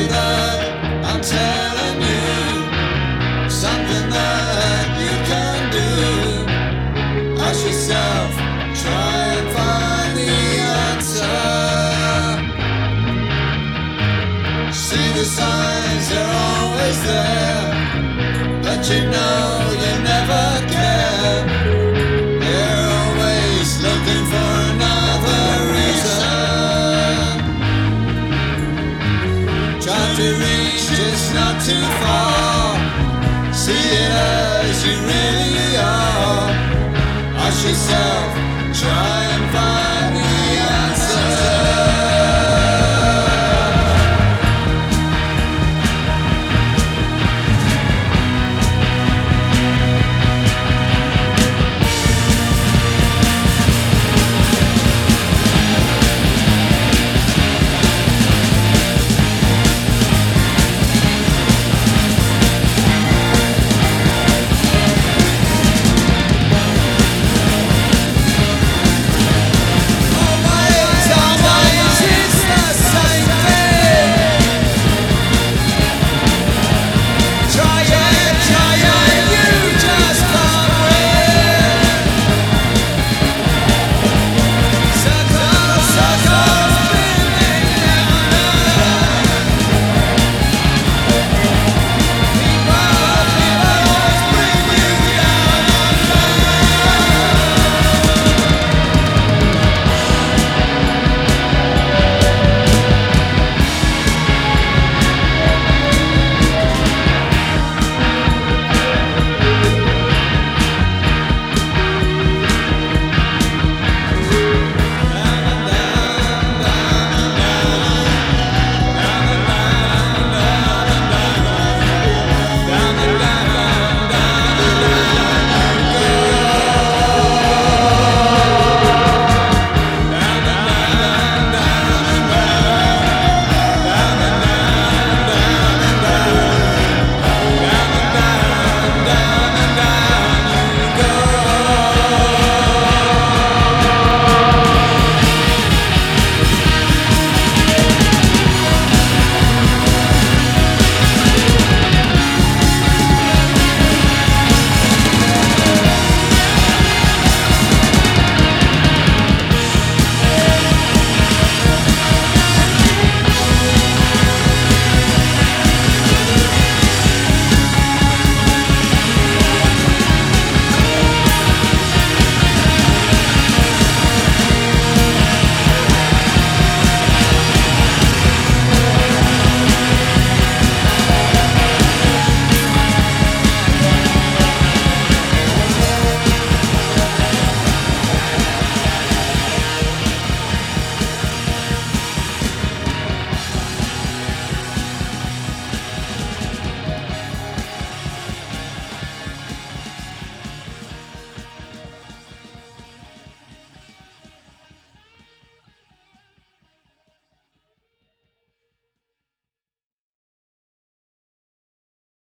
that I'm telling you, something that you can do. Ask yourself, try and find the answer. See the signs, they're always there, but you know you never care. They're always looking for another reason. Try to reach just not too far. See it as you really are. Ask yourself, try and find